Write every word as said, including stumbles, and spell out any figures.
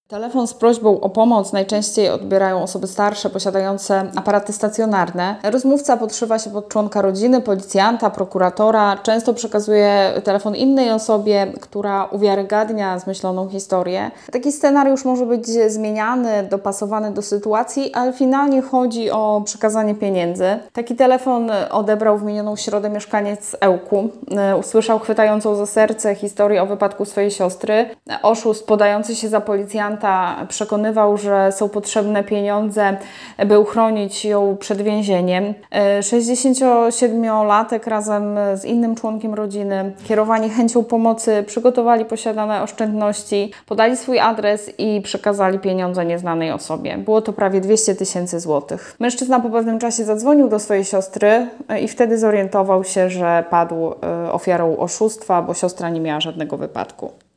Telefon z prośbą o pomoc najczęściej odbierają osoby starsze, posiadające aparaty stacjonarne. Rozmówca podszywa się pod członka rodziny, policjanta, prokuratora. Często przekazuje telefon innej osobie, która uwiarygadnia zmyśloną historię. Taki scenariusz może być zmieniany, dopasowany do sytuacji, ale finalnie chodzi o przekazanie pieniędzy. Taki telefon odebrał w minioną środę mieszkaniec Ełku. Usłyszał chwytającą za serce historię o wypadku swojej siostry. Oszust podający się za policjanta przekonywał, że są potrzebne pieniądze, by uchronić ją przed więzieniem. sześćdziesięciosiedmiolatek razem z innym członkiem rodziny, kierowani chęcią pomocy, przygotowali posiadane oszczędności, podali swój adres i przekazali pieniądze nieznanej osobie. Było to prawie dwieście tysięcy złotych. Mężczyzna po pewnym czasie zadzwonił do swojej siostry i wtedy zorientował się, że padł ofiarą oszustwa, bo siostra nie miała żadnego wypadku.